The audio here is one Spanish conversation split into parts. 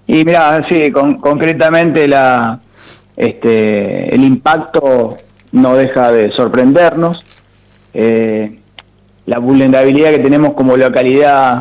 Y mirá, sí, concretamente el impacto no deja de sorprendernos. La vulnerabilidad que tenemos como localidad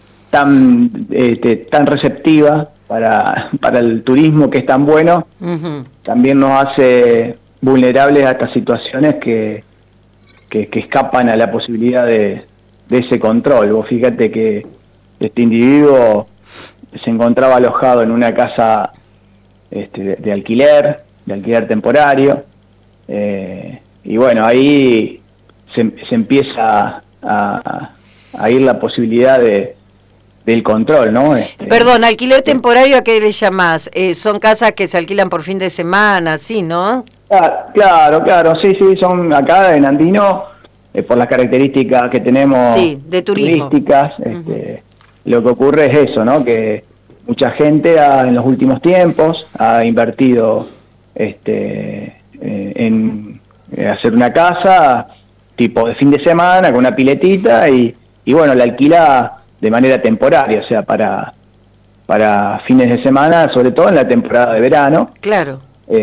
tan receptiva para el turismo, que es tan bueno, también nos hace vulnerables a estas situaciones que escapan a la posibilidad de ese control. Vos fíjate que este individuo se encontraba alojado en una casa de alquiler temporario, y bueno, ahí se empieza a ir la posibilidad del control, ¿no? Perdón, alquiler temporario, ¿a qué le llamás? Son casas que se alquilan por fin de semana, ¿sí, no? Claro, sí, son acá en Andino, por las características que tenemos, sí, de turismo, turísticas, lo que ocurre es eso, ¿no? Que mucha gente en los últimos tiempos ha invertido en hacer una casa tipo de fin de semana con una piletita y bueno, la alquila de manera temporaria, o sea, para fines de semana, sobre todo en la temporada de verano. Claro.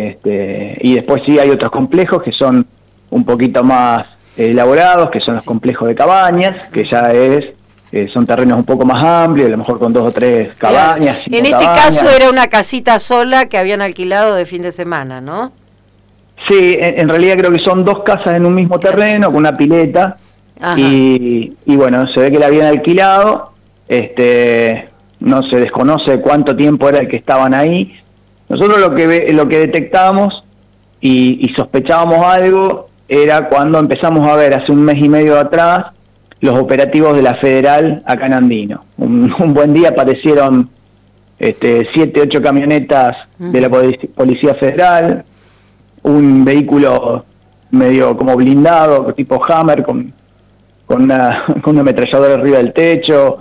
Y después sí hay otros complejos que son un poquito más elaborados, que son los complejos de cabañas, que ya son terrenos un poco más amplios, a lo mejor con 2 o 3 cabañas. Claro. En este caso era una casita sola que habían alquilado de fin de semana, ¿no? Sí, en realidad creo que son 2 casas en un mismo terreno, con una pileta, y bueno, se ve que la habían alquilado, no se desconoce cuánto tiempo era el que estaban ahí. Nosotros lo que detectamos y sospechábamos algo era cuando empezamos a ver hace un mes y medio atrás los operativos de la Federal acá en Andino. Un buen día aparecieron 7, 8 camionetas de la Policía Federal, un vehículo medio como blindado, tipo Hammer, con una ametralladora arriba del techo,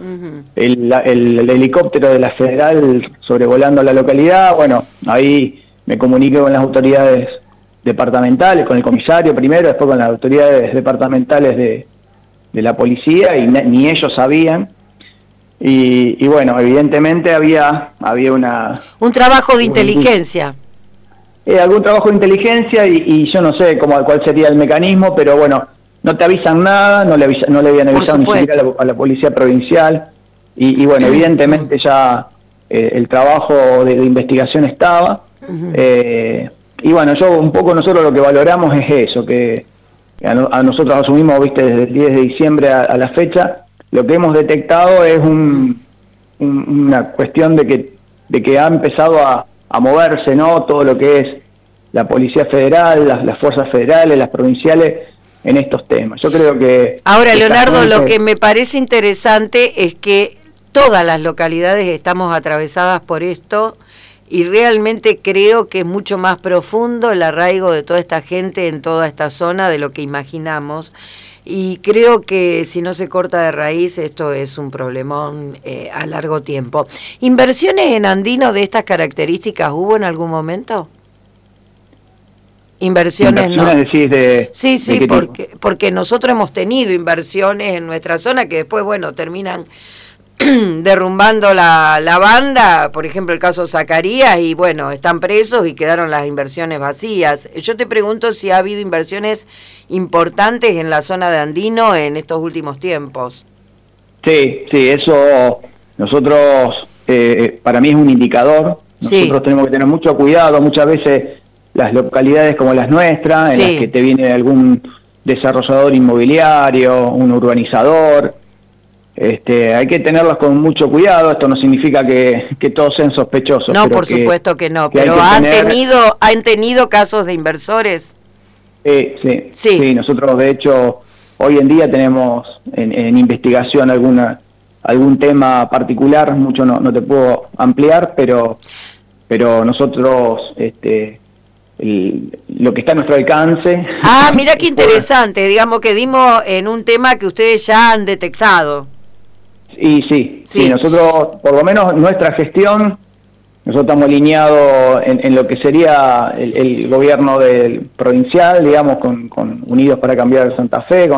el helicóptero de la Federal sobrevolando la localidad. Bueno, ahí me comuniqué con las autoridades departamentales, con el comisario primero, después con las autoridades departamentales de la policía, y ni ellos sabían. Y bueno, evidentemente había un trabajo de inteligencia. Algún trabajo de inteligencia, y yo no sé cuál sería el mecanismo, pero bueno, no te avisan nada, no le habían avisado ni siquiera a la policía provincial, y bueno, evidentemente ya el trabajo de investigación estaba, y bueno, nosotros lo que valoramos es eso, que a nosotros asumimos, viste, desde el 10 de diciembre a la fecha, lo que hemos detectado es una cuestión de que ha empezado a moverse, ¿no? Todo lo que es la Policía Federal, las fuerzas federales, las provinciales, en estos temas. Yo creo que... Ahora, Leonardo, lo que me parece interesante es que todas las localidades estamos atravesadas por esto, y realmente creo que es mucho más profundo el arraigo de toda esta gente en toda esta zona de lo que imaginamos, y creo que si no se corta de raíz esto es un problemón a largo tiempo. ¿Inversiones en Andino de estas características hubo en algún momento? Inversiones no. Decís Sí, porque nosotros hemos tenido inversiones en nuestra zona que después, bueno, terminan derrumbando la banda, por ejemplo el caso Zacarías, y bueno, están presos y quedaron las inversiones vacías. Yo te pregunto si ha habido inversiones importantes en la zona de Andino en estos últimos tiempos. Sí, eso nosotros, para mí es un indicador. Nosotros tenemos que tener mucho cuidado, muchas veces las localidades como las nuestras, en las que te viene algún desarrollador inmobiliario, un urbanizador, hay que tenerlas con mucho cuidado. Esto no significa que todos sean sospechosos. No, por supuesto que no, pero ¿han tenido casos de inversores? Sí, nosotros de hecho hoy en día tenemos en investigación algún tema particular, mucho no te puedo ampliar, pero nosotros lo que está a nuestro alcance. Mira qué interesante, digamos que dimos en un tema que ustedes ya han detectado. Y sí, nosotros, por lo menos nuestra gestión, nosotros estamos alineados en lo que sería el gobierno del provincial, digamos, con Unidos para Cambiar Santa Fe,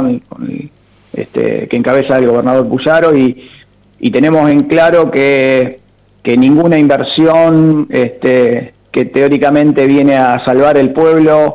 que encabeza el gobernador Puyaro, y tenemos en claro que que ninguna inversión que teóricamente viene a salvar el pueblo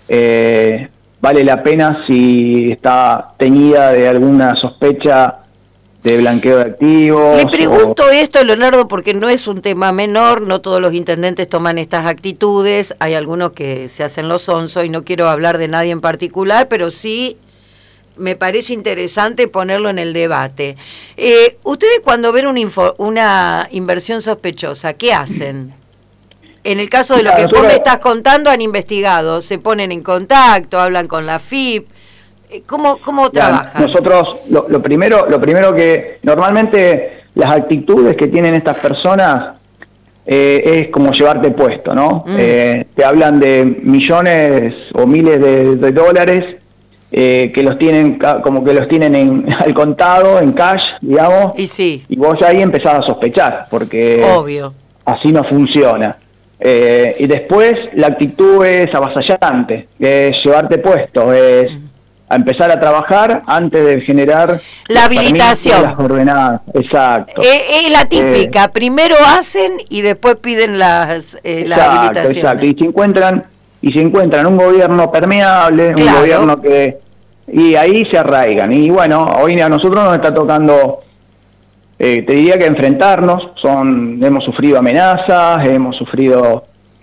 vale la pena si está teñida de alguna sospecha de blanqueo de activos. Le pregunto esto, Leonardo, porque no es un tema menor, no todos los intendentes toman estas actitudes, hay algunos que se hacen los sonsos y no quiero hablar de nadie en particular, pero sí me parece interesante ponerlo en el debate. Ustedes cuando ven una inversión sospechosa, ¿qué hacen? En el caso de lo que vos me estás contando, han investigado, se ponen en contacto, hablan con la FIP. ¿Cómo trabajan? Nosotros, lo primero que normalmente las actitudes que tienen estas personas es como llevarte puesto, ¿no? Te hablan de millones o miles de dólares que los tienen como que los tienen al contado, en cash, digamos. Y sí. Y vos ahí empezás a sospechar, porque obvio, así no funciona. Y después la actitud es avasallante, es llevarte puesto, es a empezar a trabajar antes de generar la habilitación, las ordenadas. Exacto. Es la típica, primero hacen y después piden las habilitaciones. Exacto, y se encuentran un gobierno permeable, claro, un gobierno y ahí se arraigan. Y bueno, hoy a nosotros nos está tocando, te diría que enfrentarnos, hemos sufrido amenazas, hemos sufrido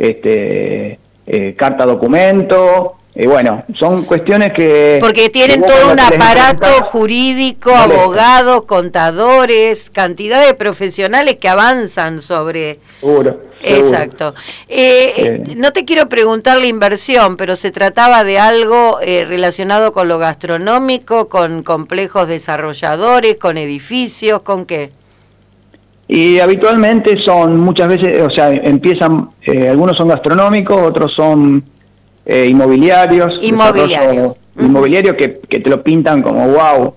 carta documento. Bueno, son cuestiones que... Porque tienen todo un aparato jurídico, abogados, contadores, cantidad de profesionales que avanzan sobre... Seguro. Exacto. No te quiero preguntar la inversión, pero se trataba de algo relacionado con lo gastronómico, con complejos desarrolladores, con edificios, ¿con qué? Y habitualmente son muchas veces, o sea, empiezan, algunos son gastronómicos, otros son... inmobiliarios inmobiliario que te lo pintan como wow,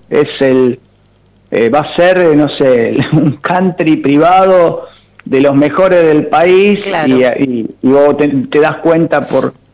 va a ser, no sé, un country privado de los mejores del país. Claro. y vos te das cuenta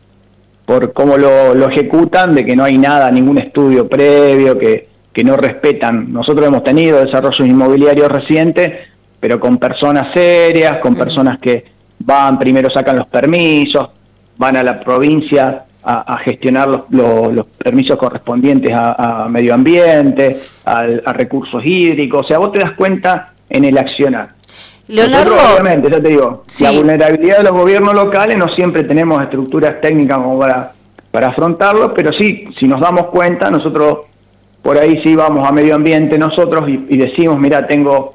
por cómo lo ejecutan de que no hay nada, ningún estudio previo, que no respetan. Nosotros hemos tenido desarrollos inmobiliarios recientes, pero con personas serias, con personas que van, primero sacan los permisos, van a la provincia a gestionar los permisos correspondientes a medio ambiente, a recursos hídricos. O sea, vos te das cuenta en el accionar. Leonardo, nosotros, obviamente, ya te digo, sí, la vulnerabilidad de los gobiernos locales, no siempre tenemos estructuras técnicas como para afrontarlo, pero sí, si nos damos cuenta, nosotros por ahí sí vamos a medio ambiente nosotros y decimos, mira, tengo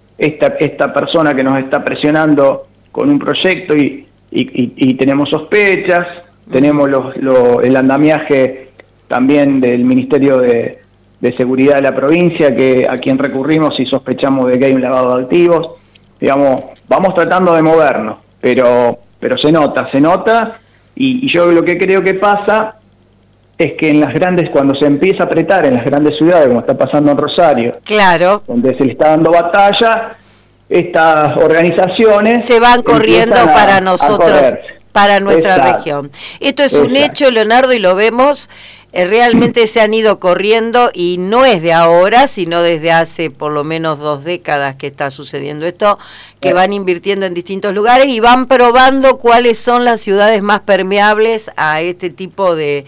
esta persona que nos está presionando con un proyecto y tenemos sospechas, tenemos el andamiaje también del Ministerio de Seguridad de la provincia, a quien recurrimos si sospechamos de que hay un lavado de activos. Digamos, vamos tratando de movernos, pero se nota, y yo lo que creo que pasa es que cuando se empieza a apretar en las grandes ciudades, como está pasando en Rosario, claro, donde se le está dando batalla, estas organizaciones se van corriendo para nosotros, para nuestra Exacto. región. Esto es un hecho, Leonardo, y lo vemos, realmente se han ido corriendo, y no es de ahora, sino desde hace por lo menos 2 décadas que está sucediendo esto, que van invirtiendo en distintos lugares y van probando cuáles son las ciudades más permeables a este tipo de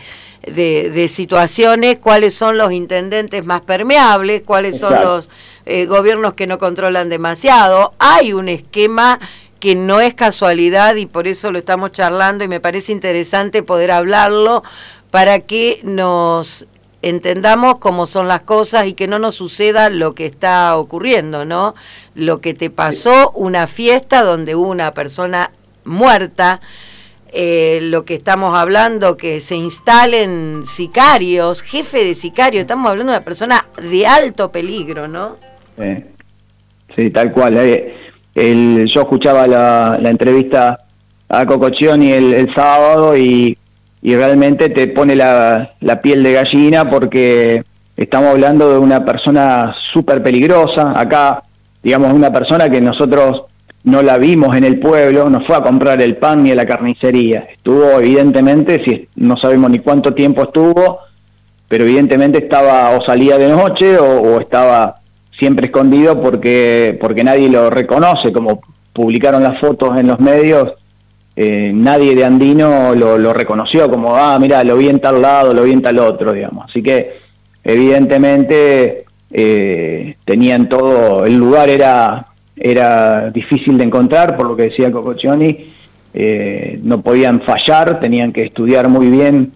situaciones, cuáles son los intendentes más permeables, cuáles son los gobiernos que no controlan demasiado. Hay un esquema que no es casualidad y por eso lo estamos charlando y me parece interesante poder hablarlo para que nos entendamos cómo son las cosas y que no nos suceda lo que está ocurriendo, ¿no? Lo que te pasó, una fiesta donde hubo una persona muerta, lo que estamos hablando, que se instalen sicarios, jefe de sicarios, estamos hablando de una persona de alto peligro, ¿no? Sí, tal cual. Yo escuchaba la entrevista a Cococcioni el sábado y realmente te pone la piel de gallina porque estamos hablando de una persona súper peligrosa. Acá, digamos, una persona que nosotros no la vimos en el pueblo, no fue a comprar el pan ni a la carnicería. Estuvo, evidentemente, no sabemos ni cuánto tiempo estuvo, pero evidentemente estaba o salía de noche o estaba siempre escondido porque nadie lo reconoce como publicaron las fotos en los medios, nadie de Andino lo reconoció como, mira, lo vi en tal lado, lo vi en tal otro, digamos. Así que evidentemente tenían todo, el lugar era difícil de encontrar, por lo que decía Cococcioni, no podían fallar, tenían que estudiar muy bien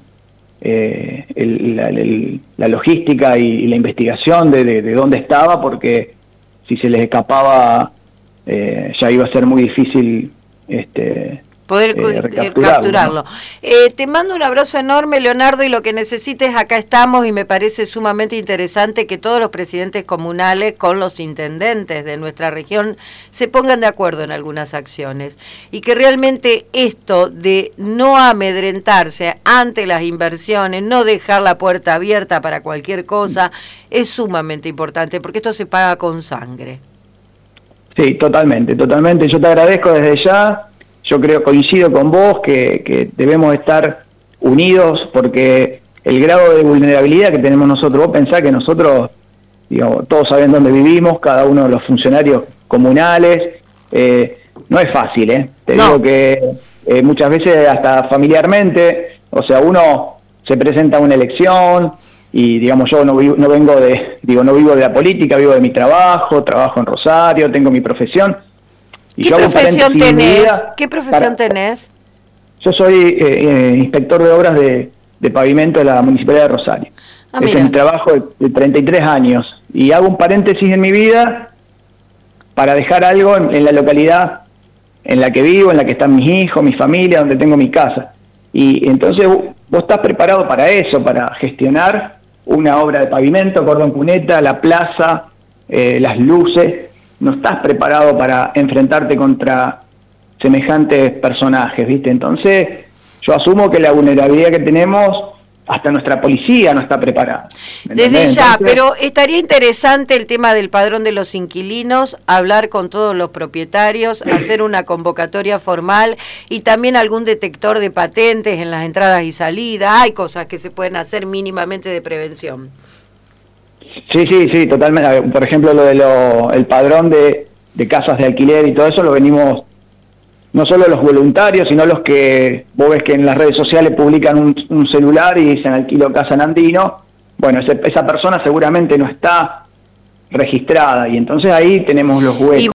la logística y la investigación de dónde estaba, porque si se les escapaba ya iba a ser muy difícil poder capturarlo. Te mando un abrazo enorme, Leonardo, y lo que necesites, acá estamos, y me parece sumamente interesante que todos los presidentes comunales con los intendentes de nuestra región se pongan de acuerdo en algunas acciones, y que realmente esto de no amedrentarse ante las inversiones, no dejar la puerta abierta para cualquier cosa, es sumamente importante, porque esto se paga con sangre. Sí, totalmente. Yo te agradezco desde ya. Yo coincido con vos que debemos estar unidos, porque el grado de vulnerabilidad que tenemos nosotros, vos pensás que nosotros, digamos, todos saben dónde vivimos, cada uno de los funcionarios comunales, no es fácil, Te digo que muchas veces hasta familiarmente, o sea, uno se presenta a una elección y, digamos, yo no vivo de la política, vivo de mi trabajo en Rosario, tengo mi profesión. ¿Qué profesión tenés? ¿Qué profesión tenés? Yo soy inspector de obras de pavimento de la Municipalidad de Rosario. Este es mi trabajo de 33 años. Y hago un paréntesis en mi vida para dejar algo en la localidad en la que vivo, en la que están mis hijos, mi familia, donde tengo mi casa. Y entonces vos estás preparado para eso, para gestionar una obra de pavimento, cordón cuneta, la plaza, las luces. No estás preparado para enfrentarte contra semejantes personajes, ¿viste? Entonces, yo asumo que la vulnerabilidad que tenemos, hasta nuestra policía no está preparada. Desde ya, pero estaría interesante el tema del padrón de los inquilinos, hablar con todos los propietarios, hacer una convocatoria formal y también algún detector de patentes en las entradas y salidas. Hay cosas que se pueden hacer mínimamente de prevención. Sí, totalmente. Por ejemplo, el padrón de casas de alquiler y todo eso lo venimos, no solo los voluntarios, sino los que vos ves que en las redes sociales publican un celular y dicen alquilo casa en Andino. Bueno, esa persona seguramente no está registrada, y entonces ahí tenemos los huecos.